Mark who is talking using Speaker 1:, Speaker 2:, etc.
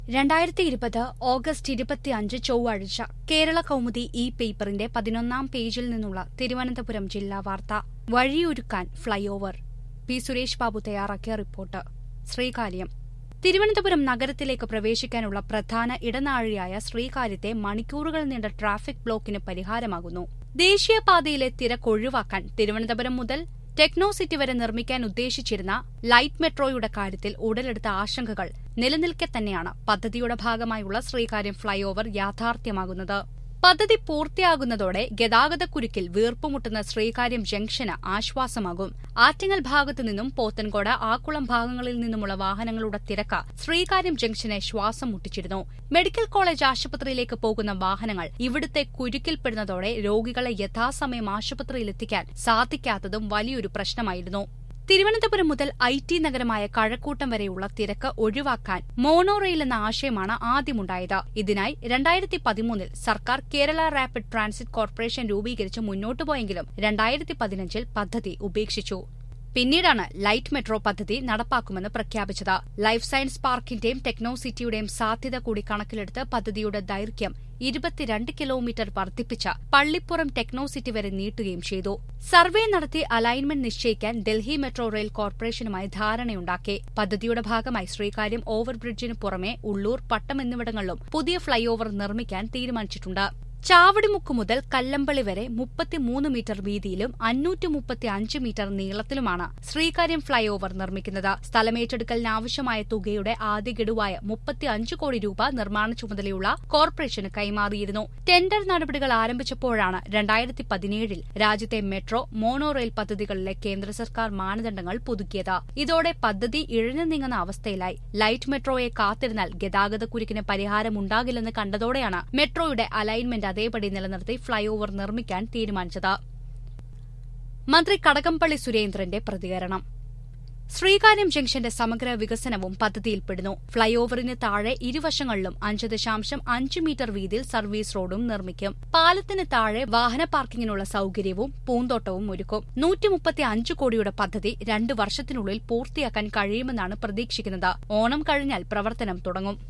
Speaker 1: 2020 August 25 ചൊവ്വാഴ്ച കേരള കൗമുദി ഈ പേപ്പറിന്റെ 11-ാം പേജിൽ നിന്നുള്ള തിരുവനന്തപുരം ജില്ലാ വാർത്ത. വഴിയൊരുക്കാൻ ഫ്ളൈഓവർ. പി സുരേഷ് ബാബു തയ്യാറാക്കിയ റിപ്പോർട്ട്. ശ്രീകാര്യം. തിരുവനന്തപുരം നഗരത്തിലേക്ക് പ്രവേശിക്കാനുള്ള പ്രധാന ഇടനാഴിയായ ശ്രീകാര്യത്തെ മണിക്കൂറുകൾ നീണ്ട ട്രാഫിക് ബ്ലോക്കിന് പരിഹാരമാകുന്നു. ദേശീയപാതയിലെ തിരക്കൊഴിവാക്കാൻ തിരുവനന്തപുരം മുതൽ ടെക്നോസിറ്റി വരെ നിർമ്മിക്കാൻ ഉദ്ദേശിച്ചിരുന്ന ലൈറ്റ് മെട്രോയുടെ കാര്യത്തിൽ ഉടലെടുത്ത ആശങ്കകൾ നിലനിൽക്കെ തന്നെയാണ് പദ്ധതിയുടെ ഭാഗമായുള്ള ശ്രീകാര്യം ഫ്ളൈഓവർ യാഥാർത്ഥ്യമാകുന്നത്. പദ്ധതി പൂർത്തിയാകുന്നതോടെ ഗതാഗതക്കുരുക്കിൽ വീർപ്പുമുട്ടുന്ന ശ്രീകാര്യം ജംഗ്ഷന് ആശ്വാസമാകും. ആറ്റിങ്ങൽ ഭാഗത്തുനിന്നും പോത്തൻകോട്, ആക്കുളം ഭാഗങ്ങളിൽ നിന്നുമുള്ള വാഹനങ്ങളുടെ തിരക്ക് ശ്രീകാര്യം ജംഗ്ഷനെ ശ്വാസം മുട്ടിച്ചിരുന്നു. മെഡിക്കൽ കോളേജ് ആശുപത്രിയിലേക്ക് പോകുന്ന വാഹനങ്ങൾ ഇവിടുത്തെ കുരുക്കിൽപ്പെടുന്നതോടെ രോഗികളെ യഥാസമയം ആശുപത്രിയിലെത്തിക്കാൻ സാധിക്കാത്തതും വലിയൊരു പ്രശ്നമായിരുന്നു. തിരുവനന്തപുരം മുതൽ IT നഗരമായ കഴക്കൂട്ടം വരെയുള്ള തിരക്ക് ഒഴിവാക്കാൻ മോണോ റെയിൽ എന്ന ആശയമാണ് ആദ്യമുണ്ടായത്. ഇതിനായി 2013 സർക്കാർ കേരള റാപ്പിഡ് ട്രാൻസിറ്റ് കോർപ്പറേഷൻ രൂപീകരിച്ച് മുന്നോട്ടുപോയെങ്കിലും 2015 പദ്ധതി ഉപേക്ഷിച്ചു. പിന്നീടാണ് ലൈറ്റ് മെട്രോ പദ്ധതി നടപ്പാക്കുമെന്ന് പ്രഖ്യാപിച്ചത്. ലൈഫ് സയൻസ് പാർക്കിന്റെയും ടെക്നോസിറ്റിയുടെയും സാധ്യത കൂടി കണക്കിലെടുത്ത് പദ്ധതിയുടെ ദൈർഘ്യം 22 കിലോമീറ്റർ വർദ്ധിപ്പിച്ച് പള്ളിപ്പുറം ടെക്നോസിറ്റി വരെ നീട്ടുകയും ചെയ്തു. സർവേ നടത്തി അലൈൻമെന്റ് നിശ്ചയിക്കാൻ ഡൽഹി മെട്രോ റെയിൽ കോർപ്പറേഷനുമായി ധാരണയുണ്ടാക്കി. പദ്ധതിയുടെ ഭാഗമായി ശ്രീകാര്യം ഓവർബ്രിഡ്ജിനു പുറമെ ഉള്ളൂർ, പട്ടം എന്നിവിടങ്ങളിലും പുതിയ ഫ്ളൈഓവർ നിർമ്മിക്കാൻ തീരുമാനിച്ചിട്ടുണ്ട്. ചാവടിമുക്ക് മുതൽ കല്ലമ്പളി വരെ 33 മീറ്റർ വീതിയിലും 535 മീറ്റർ നീളത്തിലുമാണ് ശ്രീകാര്യം ഫ്ളൈഓവർ നിർമ്മിക്കുന്നത്. സ്ഥലമേറ്റെടുക്കലിനാവശ്യമായ തുകയുടെ ആദ്യ ഗഡുവായ 35 കോടി രൂപ നിർമ്മാണ ചുമതലയുള്ള കോർപ്പറേഷന് കൈമാറിയിരുന്നു. ടെൻഡർ നടപടികൾ ആരംഭിച്ചപ്പോഴാണ് 2017 രാജ്യത്തെ മെട്രോ, മോണോ റെയിൽ പദ്ധതികളിലെ കേന്ദ്ര സർക്കാർ മാനദണ്ഡങ്ങൾ പുതുക്കിയത്. ഇതോടെ പദ്ധതി ഇഴഞ്ഞു നീങ്ങുന്ന അവസ്ഥയിലായി. ലൈറ്റ് മെട്രോയെ കാത്തിരുന്നാൽ ഗതാഗതക്കുരുക്കിന് പരിഹാരമുണ്ടാകില്ലെന്ന് കണ്ടതോടെയാണ് മെട്രോയുടെ അലൈൻമെന്റ് അതേപടി നിലനിർത്തി ഫ്ളൈഓവർ നിർമ്മിക്കാൻ തീരുമാനിച്ചത്. മന്ത്രി കടകംപള്ളി സുരേന്ദ്രന്റെ പ്രതികരണം. ശ്രീകാര്യം ജംഗ്ഷന്റെ സമഗ്ര വികസനവും പദ്ധതിയിൽപ്പെടുന്നു. ഫ്ളൈഓവറിന് താഴെ ഇരുവശങ്ങളിലും 5.5 മീറ്റർ വീതിയിൽ സർവീസ് റോഡും നിർമ്മിക്കും. പാലത്തിന് താഴെ വാഹന പാർക്കിങ്ങിനുള്ള സൌകര്യവും പൂന്തോട്ടവും ഒരുക്കും. 135 കോടിയുടെ പദ്ധതി 2 വർഷത്തിനുള്ളിൽ പൂർത്തിയാക്കാൻ കഴിയുമെന്നാണ് പ്രതീക്ഷിക്കുന്നത്. ഓണം കഴിഞ്ഞാൽ പ്രവർത്തനം തുടങ്ങും.